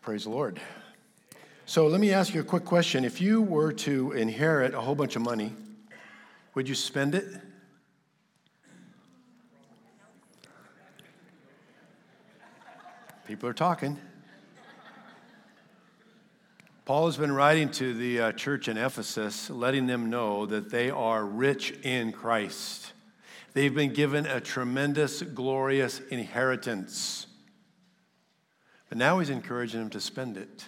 Praise the Lord. So let me ask you a quick question. If you were to inherit a whole bunch of money, would you spend it? People are talking. Paul has been writing to the church in Ephesus, letting them know that they are rich in Christ. They've been given a tremendous, glorious inheritance. But now he's encouraging them to spend it.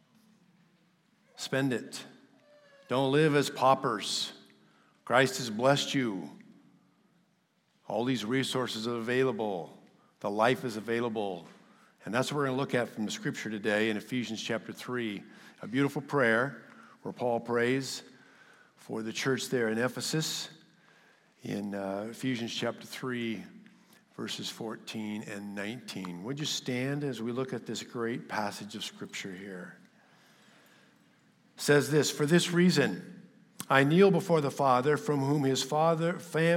Spend it. Don't live as paupers. Christ has blessed you. All these resources are available. The life is available. And that's what we're going to look at from the scripture today in Ephesians chapter 3. A beautiful prayer where Paul prays for the church there in Ephesus in Ephesians chapter 3, verses 14 and 19. Would you stand as we look at this great passage of scripture here? It says this, "For this reason I kneel before the Father, from whom his whole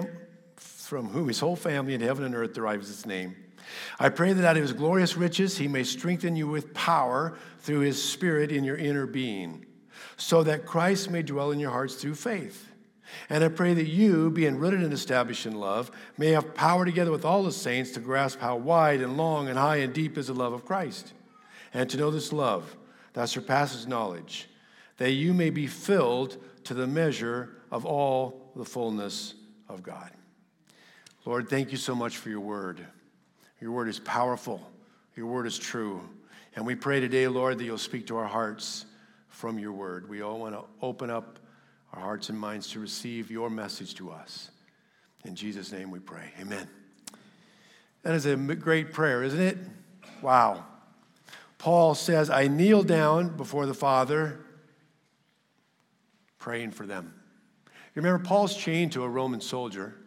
family in heaven and earth derives its name. I pray that out of his glorious riches he may strengthen you with power through his Spirit in your inner being, so that Christ may dwell in your hearts through faith. And I pray that you, being rooted and established in love, may have power together with all the saints to grasp how wide and long and high and deep is the love of Christ, and to know this love that surpasses knowledge, that you may be filled to the measure of all the fullness of God." Lord, thank you so much for your word. Your word is powerful. Your word is true. And we pray today, Lord, that you'll speak to our hearts from your word. We all want to open up our hearts and minds to receive your message to us. In Jesus' name we pray. Amen. That is a great prayer, isn't it? Wow. Paul says, I kneel down before the Father, praying for them. You remember, Paul's chained to a Roman soldier.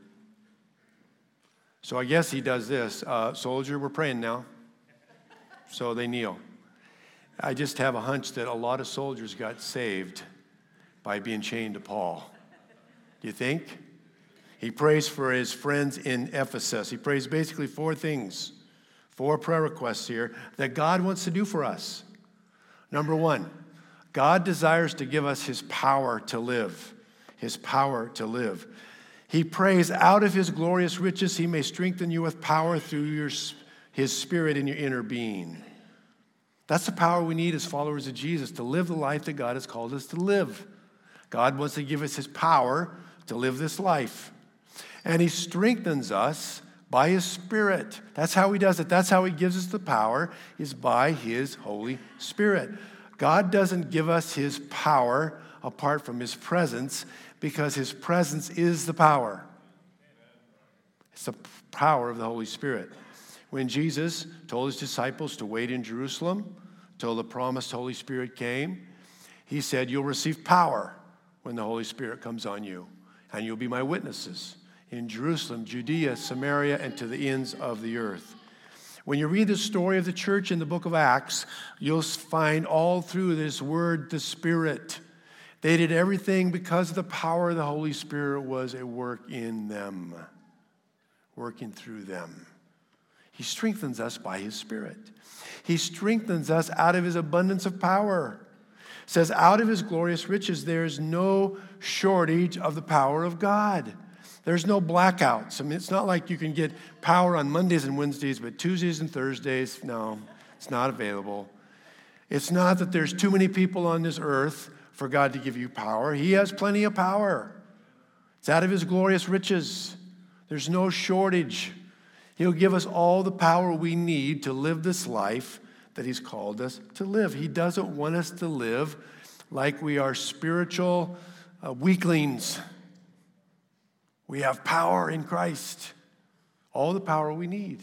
So I guess he does this. Soldier, we're praying now. So they kneel. I just have a hunch that a lot of soldiers got saved by being chained to Paul. Do you think? He prays for his friends in Ephesus. He prays basically four things, four prayer requests here that God wants to do for us. Number one, God desires to give us his power to live. His power to live. He prays out of his glorious riches, he may strengthen you with power through his Spirit in your inner being. That's the power we need as followers of Jesus, to live the life that God has called us to live. God wants to give us his power to live this life. And he strengthens us by his Spirit. That's how he does it. That's how he gives us the power, is by his Holy Spirit. God doesn't give us his power apart from his presence, because his presence is the power. It's the power of the Holy Spirit. When Jesus told his disciples to wait in Jerusalem till the promised Holy Spirit came, he said, you'll receive power when the Holy Spirit comes on you, and you'll be my witnesses in Jerusalem, Judea, Samaria, and to the ends of the earth. When you read the story of the church in the book of Acts, you'll find all through this word, the Spirit. They did everything because the power of the Holy Spirit was at work in them, working through them. He strengthens us by his Spirit. He strengthens us out of his abundance of power. It says, out of his glorious riches, there is no shortage of the power of God. There's no blackouts. I mean, it's not like you can get power on Mondays and Wednesdays, but Tuesdays and Thursdays, no, it's not available. It's not that there's too many people on this earth for God to give you power. He has plenty of power. It's out of his glorious riches. There's no shortage. He'll give us all the power we need to live this life that he's called us to live. He doesn't want us to live like we are spiritual weaklings. We have power in Christ, all the power we need.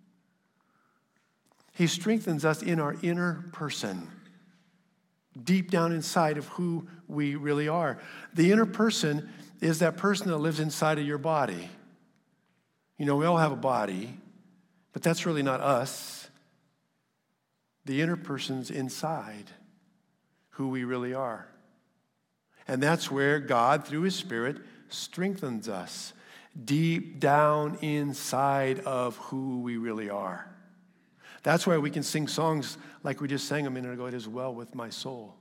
He strengthens us in our inner person, deep down inside of who we really are. The inner person is that person that lives inside of your body. You know, we all have a body, but that's really not us. The inner person's inside who we really are. And that's where God, through his Spirit, strengthens us deep down inside of who we really are. That's why we can sing songs like we just sang a minute ago, "It is well with my soul."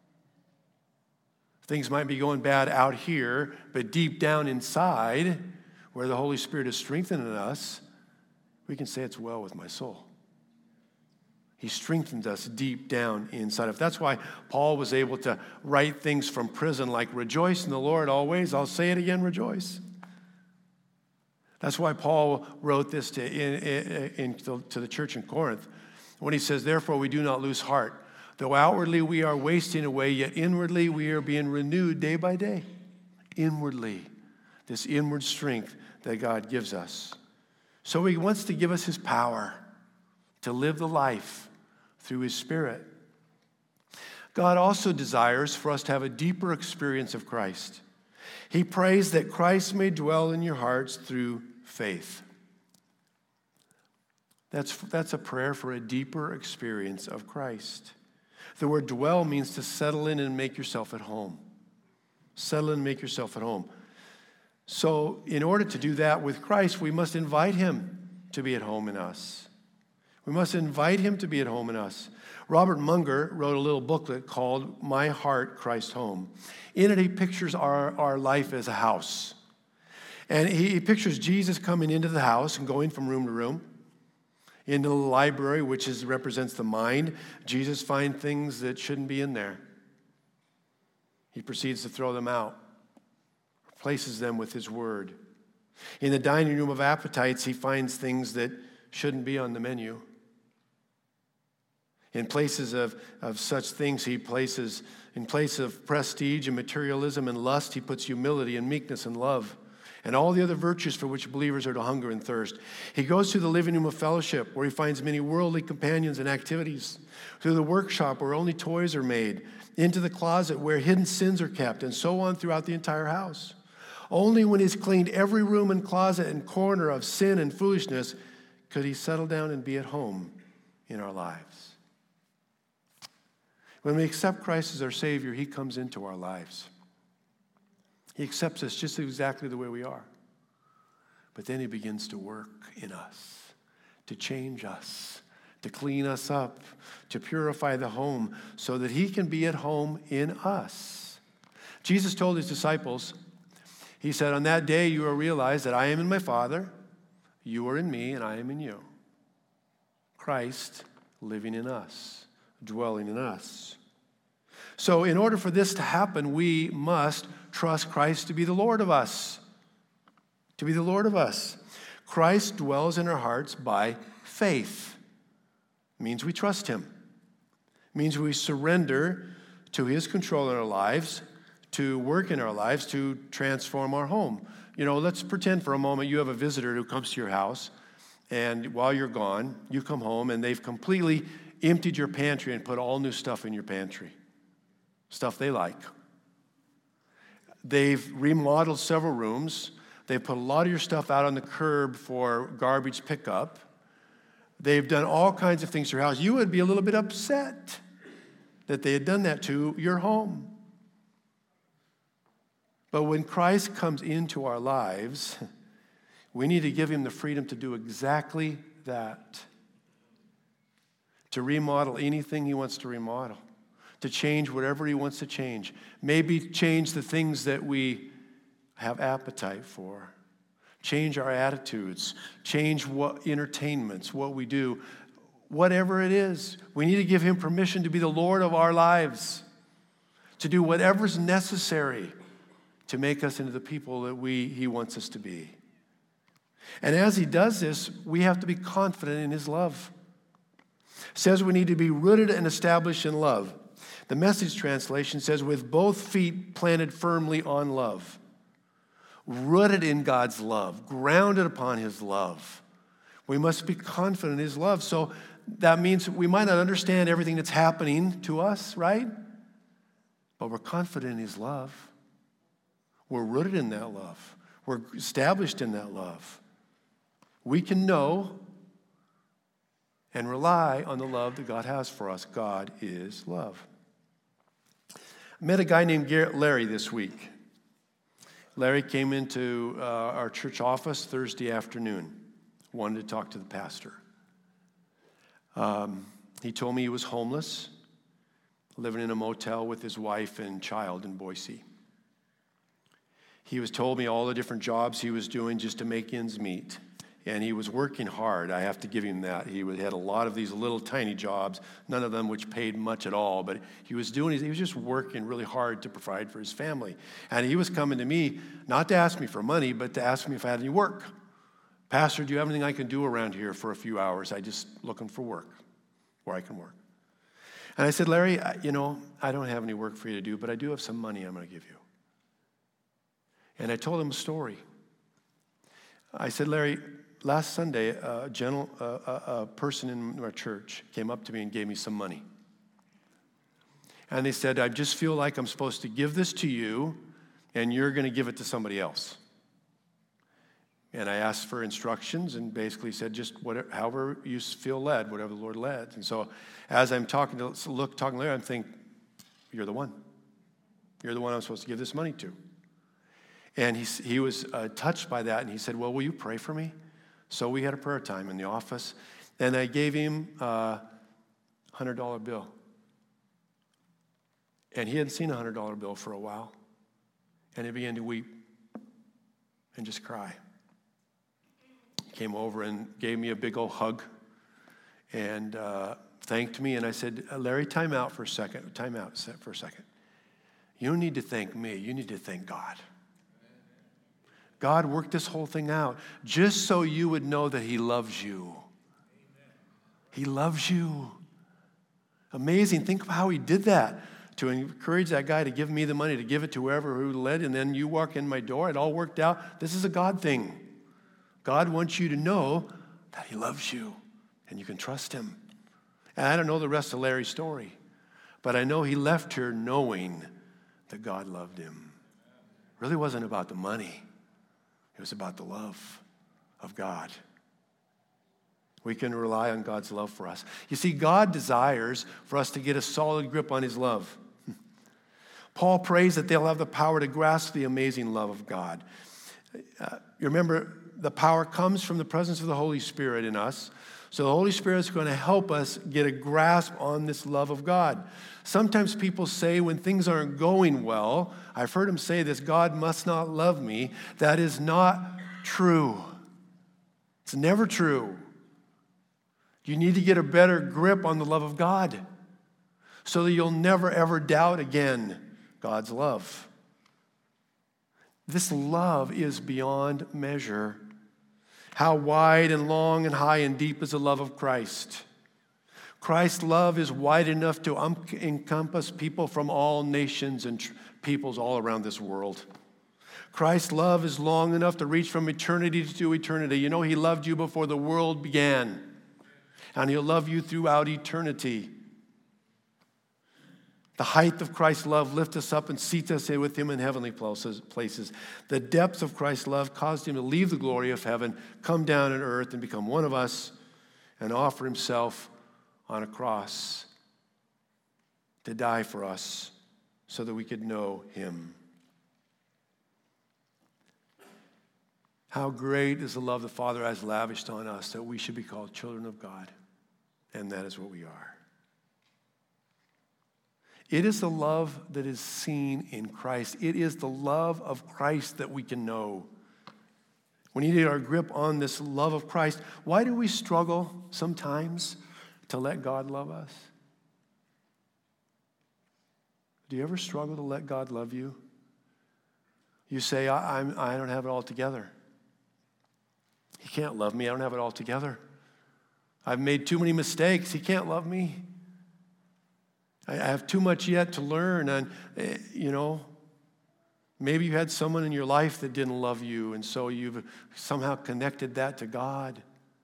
Things might be going bad out here, but deep down inside, where the Holy Spirit is strengthening us, we can say it's well with my soul. He strengthens us deep down inside. If that's why Paul was able to write things from prison like, "Rejoice in the Lord always." I'll say it again, rejoice. That's why Paul wrote this to the church in Corinth when he says, "Therefore we do not lose heart. Though outwardly we are wasting away, yet inwardly we are being renewed day by day." Inwardly, this inward strength that God gives us. So he wants to give us his power to live the life through his Spirit. God also desires for us to have a deeper experience of Christ. He prays that Christ may dwell in your hearts through faith. That's a prayer for a deeper experience of Christ. The word dwell means to settle in and make yourself at home. Settle in and make yourself at home. So in order to do that with Christ, we must invite him to be at home in us. We must invite him to be at home in us. Robert Munger wrote a little booklet called "My Heart, Christ Home." In it, he pictures our life as a house. And he pictures Jesus coming into the house and going from room to room. Into the library, which represents the mind, Jesus finds things that shouldn't be in there. He proceeds to throw them out, replaces them with his word. In the dining room of appetites, he finds things that shouldn't be on the menu. In places of such things, he places, in place of prestige and materialism and lust, he puts humility and meekness and love and all the other virtues for which believers are to hunger and thirst. He goes to the living room of fellowship, where he finds many worldly companions and activities, through the workshop where only toys are made, into the closet where hidden sins are kept, and so on throughout the entire house. Only when he's cleaned every room and closet and corner of sin and foolishness could he settle down and be at home in our lives. When we accept Christ as our Savior, he comes into our lives. He accepts us just exactly the way we are. But then he begins to work in us, to change us, to clean us up, to purify the home so that he can be at home in us. Jesus told his disciples, he said, "On that day you will realize that I am in my Father, you are in me, and I am in you." Christ living in us, dwelling in us. So in order for this to happen, we must trust Christ to be the Lord of us. To be the Lord of us. Christ dwells in our hearts by faith. It means we trust him. It means we surrender to his control in our lives, to work in our lives, to transform our home. You know, let's pretend for a moment you have a visitor who comes to your house, and while you're gone, you come home and they've completely emptied your pantry and put all new stuff in your pantry. Stuff they like. They've remodeled several rooms. They've put a lot of your stuff out on the curb for garbage pickup. They've done all kinds of things to your house. You would be a little bit upset that they had done that to your home. But when Christ comes into our lives, we need to give him the freedom to do exactly that. To remodel anything he wants to remodel. To change whatever he wants to change. Maybe change the things that we have appetite for. Change our attitudes. Change what entertainments, what we do. Whatever it is, we need to give him permission to be the Lord of our lives. To do whatever's necessary to make us into the people that he wants us to be. And as he does this, we have to be confident in his love. It says we need to be rooted and established in love. The Message translation says, with both feet planted firmly on love. Rooted in God's love, grounded upon his love. We must be confident in his love. So that means we might not understand everything that's happening to us, right? But we're confident in his love. We're rooted in that love. We're established in that love. We can know and rely on the love that God has for us. God is love. I met a guy named Larry this week. Larry came into our church office Thursday afternoon, wanted to talk to the pastor. He told me he was homeless, living in a motel with his wife and child in Boise. He was told me all the different jobs he was doing just to make ends meet. And he was working hard. I have to give him that. He had a lot of these little tiny jobs, none of them which paid much at all. But he was just working really hard to provide for his family. And he was coming to me, not to ask me for money, but to ask me if I had any work. Pastor, do you have anything I can do around here for a few hours? I just looking for work where I can work. And I said, Larry, I don't have any work for you to do, but I do have some money I'm going to give you. And I told him a story. I said, Larry, last Sunday, a person in our church came up to me and gave me some money. And they said, I just feel like I'm supposed to give this to you, and you're going to give it to somebody else. And I asked for instructions and basically said, just however you feel led, whatever the Lord led. And so as I'm talking to Larry, I'm thinking, you're the one. You're the one I'm supposed to give this money to. And he was touched by that, and he said, well, will you pray for me? So we had a prayer time in the office, and I gave him a $100 bill. And he hadn't seen a $100 bill for a while. And he began to weep and just cry. He came over and gave me a big old hug and thanked me. And I said, Larry, time out for a second. You don't need to thank me. You need to thank God. God worked this whole thing out just so you would know that he loves you. He loves you. Amazing. Think of how he did that to encourage that guy to give me the money, to give it to whoever who led, and then you walk in my door. It all worked out. This is a God thing. God wants you to know that he loves you and you can trust him. And I don't know the rest of Larry's story, but I know he left here knowing that God loved him. It really wasn't about the money. It was about the love of God. We can rely on God's love for us. You see, God desires for us to get a solid grip on his love. Paul prays that they'll have the power to grasp the amazing love of God. You remember, the power comes from the presence of the Holy Spirit in us. So the Holy Spirit is going to help us get a grasp on this love of God. Sometimes people say when things aren't going well, I've heard them say this, God must not love me. That is not true. It's never true. You need to get a better grip on the love of God so that you'll never, ever doubt again God's love. This love is beyond measure. How wide and long and high and deep is the love of Christ? Christ's love is wide enough to encompass people from all nations and peoples all around this world. Christ's love is long enough to reach from eternity to eternity. You know, he loved you before the world began, and he'll love you throughout eternity. The height of Christ's love lifts us up and seats us with him in heavenly places. The depths of Christ's love caused him to leave the glory of heaven, come down on earth and become one of us and offer himself on a cross to die for us so that we could know him. How great is the love the Father has lavished on us that we should be called children of God, and that is what we are. It is the love that is seen in Christ. It is the love of Christ that we can know. We need to get our grip on this love of Christ. Why do we struggle sometimes to let God love us? Do you ever struggle to let God love you? You say, I don't have it all together. He can't love me. I don't have it all together. I've made too many mistakes. He can't love me. I have too much yet to learn. And, maybe you had someone in your life that didn't love you, and so you've somehow connected that to God.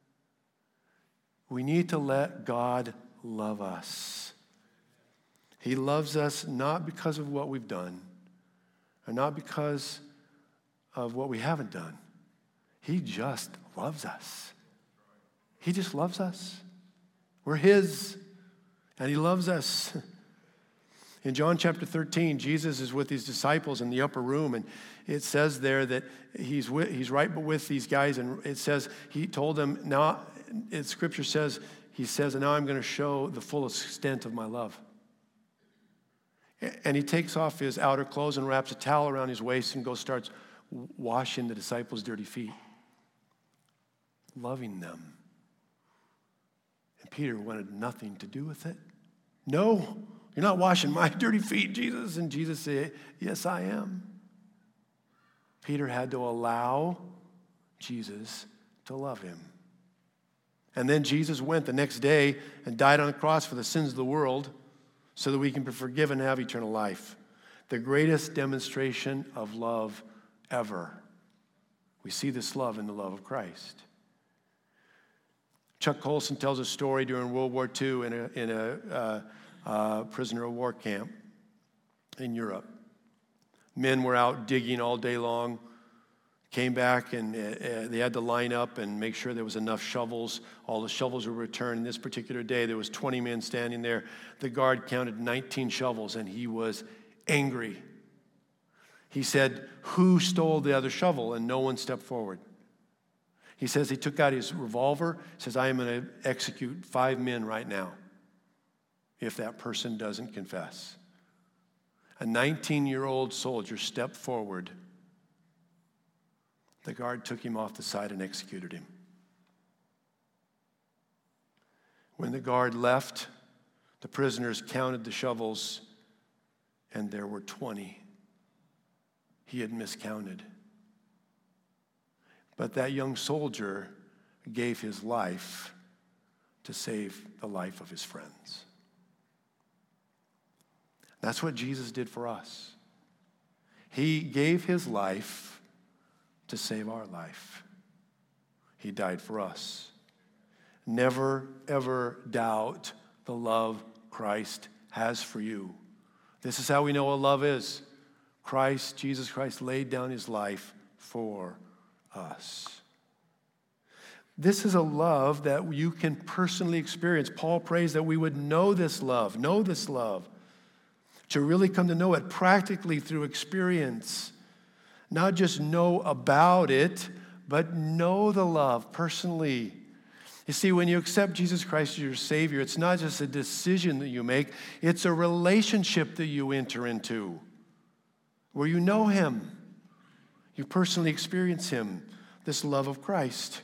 We need to let God love us. He loves us not because of what we've done, or not because of what we haven't done. He just loves us. He just loves us. We're his. And he loves us. In John chapter 13, Jesus is with his disciples in the upper room, and it says there that he's right with these guys, and it says he told them, now, Scripture says he says, and now I'm going to show the fullest extent of my love. And he takes off his outer clothes and wraps a towel around his waist and starts washing the disciples' dirty feet, loving them. And Peter wanted nothing to do with it. No, you're not washing my dirty feet, Jesus. And Jesus said, yes, I am. Peter had to allow Jesus to love him. And then Jesus went the next day and died on the cross for the sins of the world so that we can be forgiven and have eternal life. The greatest demonstration of love ever. We see this love in the love of Christ. Chuck Colson tells a story during World War II in a prisoner of war camp in Europe. Men were out digging all day long, came back and they had to line up and make sure there was enough shovels. All the shovels were returned. And this particular day, there was 20 men standing there. The guard counted 19 shovels, and he was angry. He said, who stole the other shovel? And no one stepped forward. He says he took out his revolver, says, I am going to execute 5 men right now if that person doesn't confess. A 19-year-old soldier stepped forward. The guard took him off the side and executed him. When the guard left, the prisoners counted the shovels, and there were 20. He had miscounted. But that young soldier gave his life to save the life of his friends. That's what Jesus did for us. He gave his life to save our life. He died for us. Never, ever doubt the love Christ has for you. This is how we know what love is. Jesus Christ laid down his life for us. This is a love that you can personally experience. Paul prays that we would know this love, to really come to know it practically through experience. Not just know about it, but know the love personally. You see, when you accept Jesus Christ as your Savior, it's not just a decision that you make, it's a relationship that you enter into where you know him. You personally experience him, this love of Christ.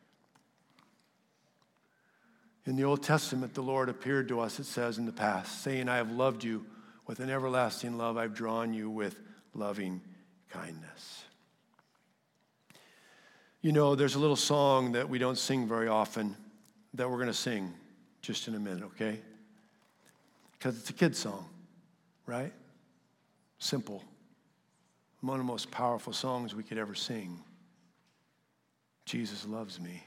In the Old Testament, the Lord appeared to us, it says in the past, saying, I have loved you with an everlasting love. I've drawn you with loving kindness. You know, there's a little song that we don't sing very often that we're going to sing just in a minute, okay? Because it's a kid's song, right? Simple. One of the most powerful songs we could ever sing. Jesus loves me.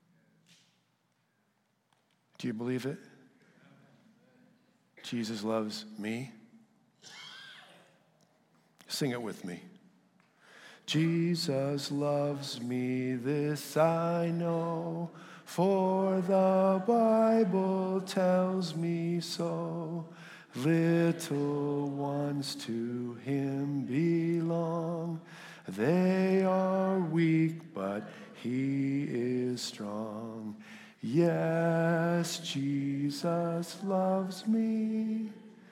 Do you believe it? Jesus loves me. Sing it with me. Jesus loves me, this I know, for the Bible tells me so. Little ones to him belong. They are weak, but he is strong. Yes, Jesus loves me.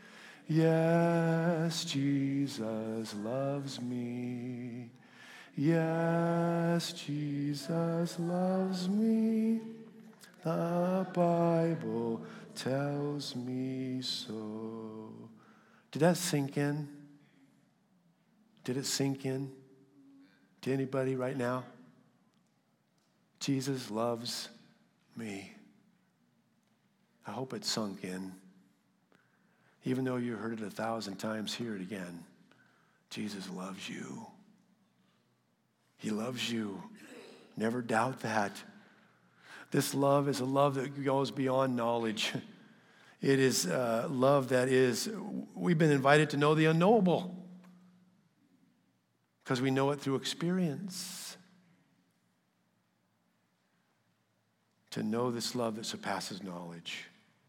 Yes, Jesus loves me. Yes, Jesus loves me. The Bible tells me so. Did that sink in? Did it sink in to anybody right now? Jesus loves me. I hope it sunk in. Even though you heard it 1,000 times, hear it again. Jesus loves you. He loves you. Never doubt that. This love is a love that goes beyond knowledge. It is love that is, we've been invited to know the unknowable because we know it through experience. To know this love that surpasses knowledge.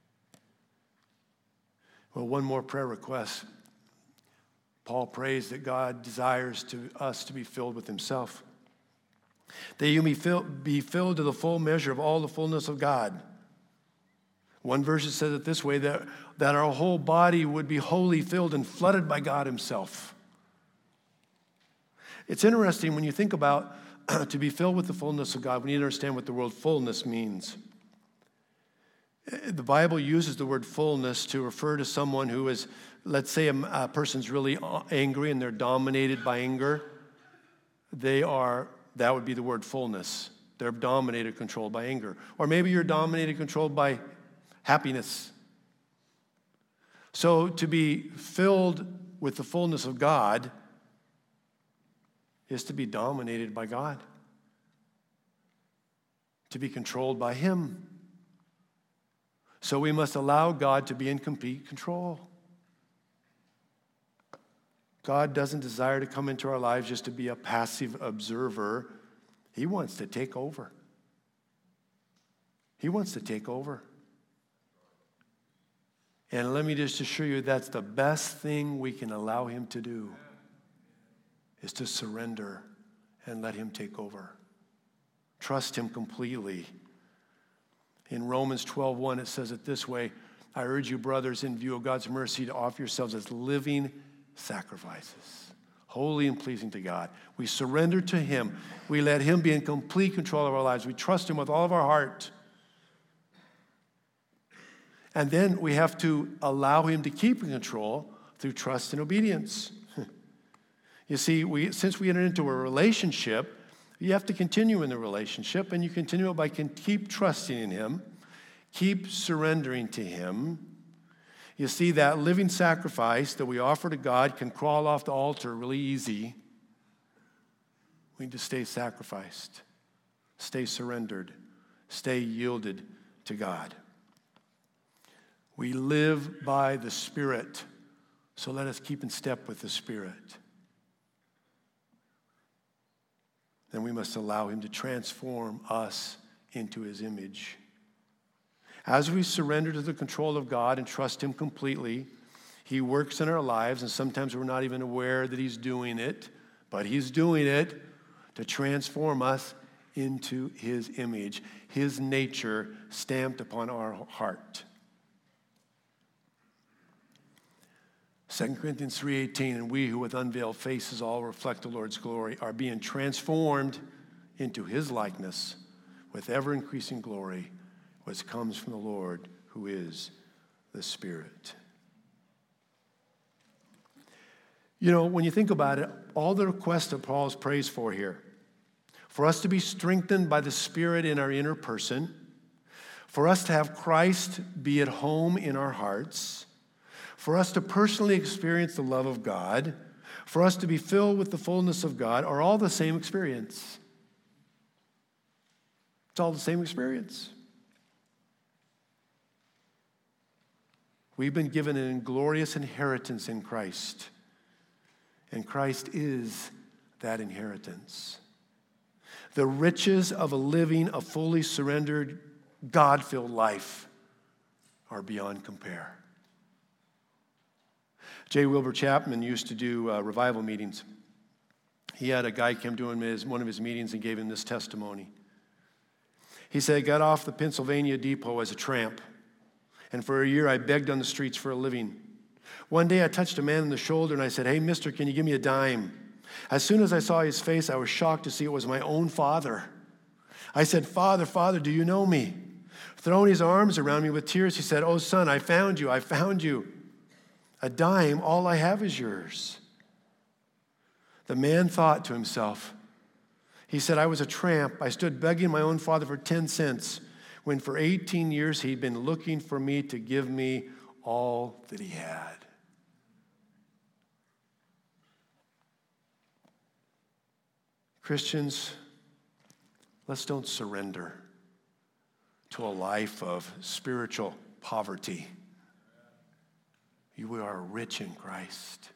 Well, one more prayer request. Paul prays that God desires us to be filled with himself. That you may be filled to the full measure of all the fullness of God. One version says it this way, that our whole body would be wholly filled and flooded by God himself. It's interesting when you think about to be filled with the fullness of God, we need to understand what the word fullness means. The Bible uses the word fullness to refer to someone who is, let's say a person's really angry and they're dominated by anger. That would be the word fullness. They're dominated, controlled by anger. Or maybe you're dominated, controlled by happiness. So to be filled with the fullness of God is to be dominated by God, to be controlled by him. So we must allow God to be in complete control. God doesn't desire to come into our lives just to be a passive observer. He wants to take over. He wants to take over. And let me just assure you, that's the best thing we can allow him to do, is to surrender and let him take over. Trust him completely. In Romans 12:1, it says it this way, I urge you, brothers, in view of God's mercy, to offer yourselves as living sacrifices, holy and pleasing to God. We surrender to him. We let him be in complete control of our lives. We trust him with all of our heart. And then we have to allow him to keep in control through trust and obedience. You see, since we entered into a relationship, you have to continue in the relationship, and you continue it by keep trusting in him, keep surrendering to him. You see, that living sacrifice that we offer to God can crawl off the altar really easy. We need to stay sacrificed, stay surrendered, stay yielded to God. We live by the Spirit, so let us keep in step with the Spirit. Then we must allow him to transform us into his image. As we surrender to the control of God and trust him completely, he works in our lives, and sometimes we're not even aware that he's doing it, but he's doing it to transform us into his image, his nature stamped upon our heart. 2 Corinthians 3:18, and we who with unveiled faces all reflect the Lord's glory are being transformed into his likeness with ever-increasing glory, which comes from the Lord, who is the Spirit. You know, when you think about it, all the requests that Paul prays for here, for us to be strengthened by the Spirit in our inner person, for us to have Christ be at home in our hearts, for us to personally experience the love of God, for us to be filled with the fullness of God, are all the same experience. It's all the same experience. We've been given a glorious inheritance in Christ, and Christ is that inheritance. The riches of a fully surrendered, God-filled life are beyond compare. J. Wilbur Chapman used to do revival meetings. He had a guy come to him at one of his meetings and gave him this testimony. He said, I got off the Pennsylvania depot as a tramp, and for a year I begged on the streets for a living. One day I touched a man on the shoulder and I said, hey, mister, can you give me a dime? As soon as I saw his face, I was shocked to see it was my own father. I said, Father, Father, do you know me? Throwing his arms around me with tears, he said, oh, son, I found you. A dime, all I have is yours. The man thought to himself, he said, I was a tramp. I stood begging my own father for 10 cents when for 18 years he'd been looking for me to give me all that he had. Christians, let's don't surrender to a life of spiritual poverty. You are rich in Christ.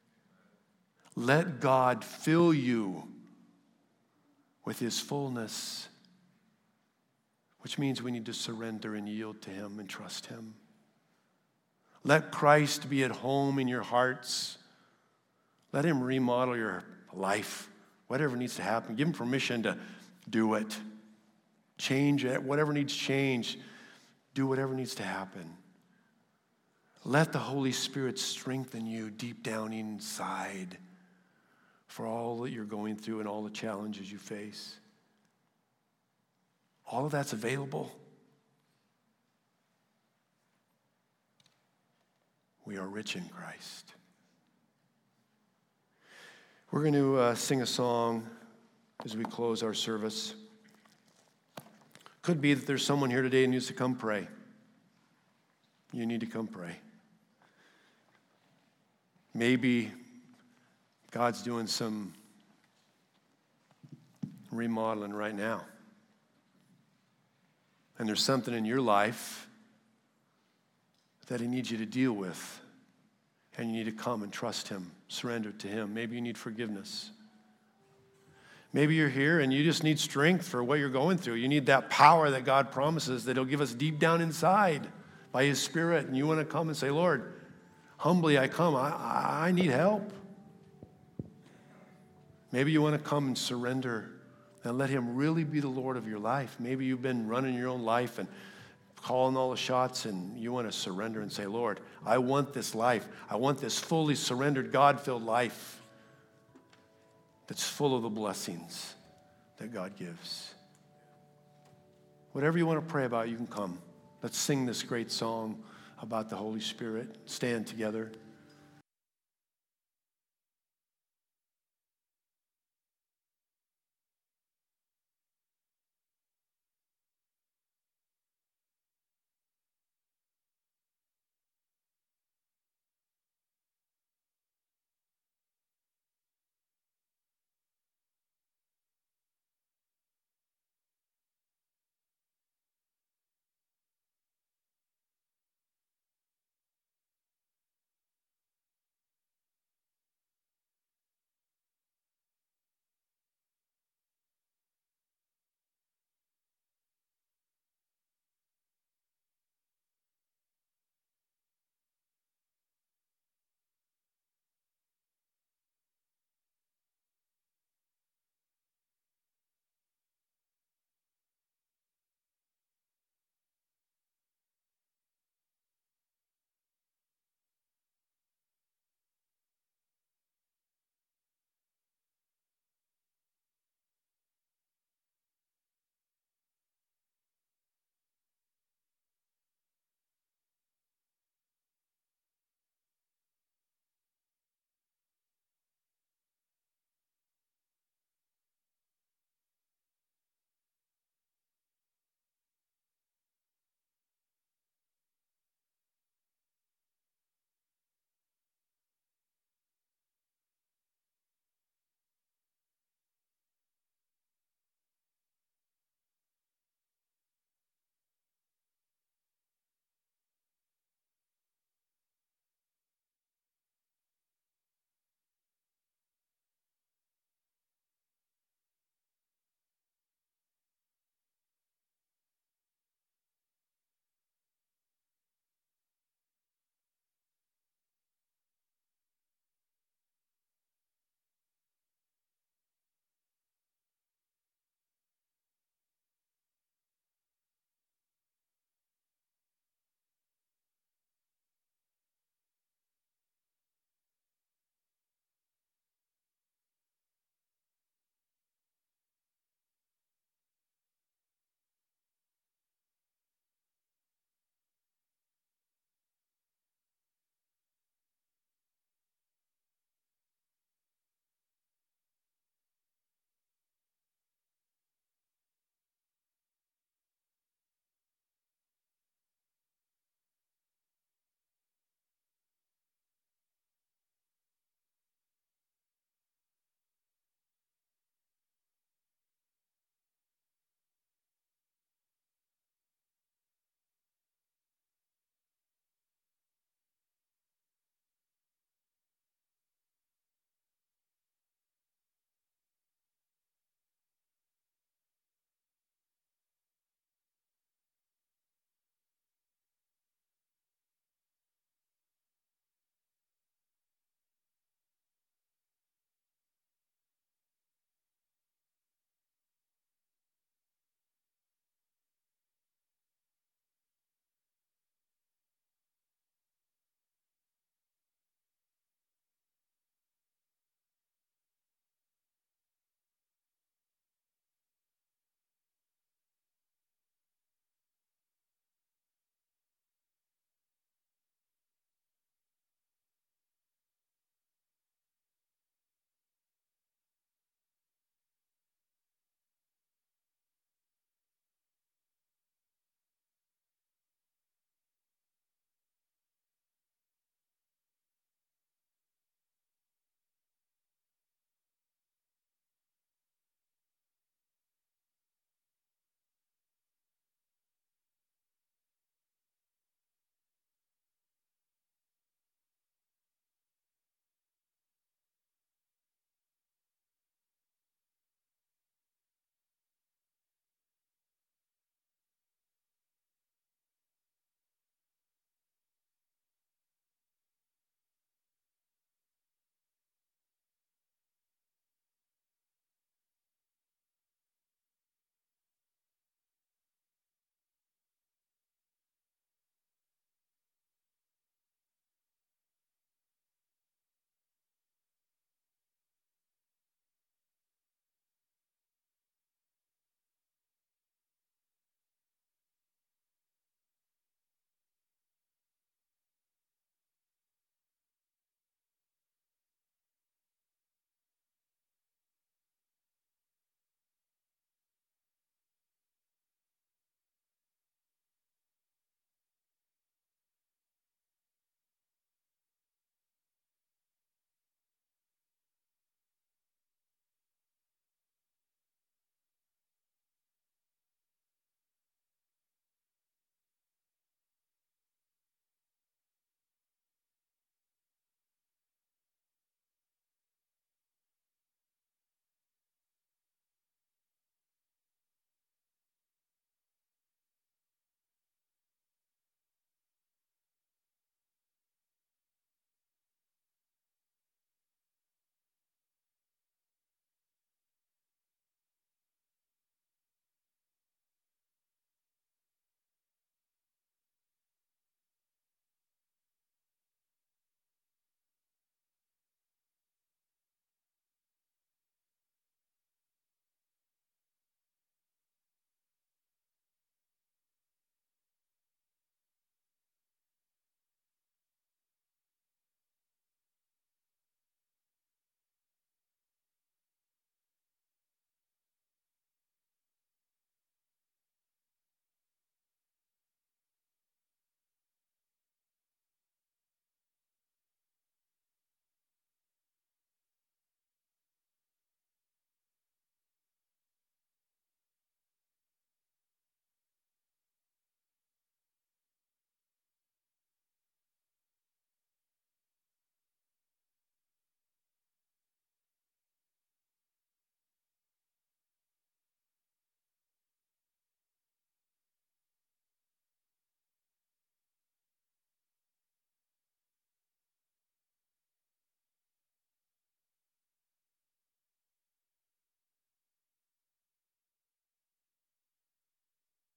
Let God fill you with his fullness, which means we need to surrender and yield to him and trust him. Let Christ be at home in your hearts. Let him remodel your life, whatever needs to happen. Give him permission to do it. Change it, whatever needs change. Do whatever needs to happen. Let the Holy Spirit strengthen you deep down inside for all that you're going through and all the challenges you face. All of that's available. We are rich in Christ. We're going to sing a song as we close our service. Could be that there's someone here today who needs to come pray. You need to come pray. Maybe God's doing some remodeling right now. And there's something in your life that he needs you to deal with. And you need to come and trust him, surrender to him. Maybe you need forgiveness. Maybe you're here and you just need strength for what you're going through. You need that power that God promises that he'll give us deep down inside by his Spirit. And you want to come and say, Lord, humbly I come. I need help. Maybe you want to come and surrender and let him really be the Lord of your life. Maybe you've been running your own life and calling all the shots, and you want to surrender and say, Lord, I want this life. I want this fully surrendered, God-filled life that's full of the blessings that God gives. Whatever you want to pray about, you can come. Let's sing this great song about the Holy Spirit. Stand together.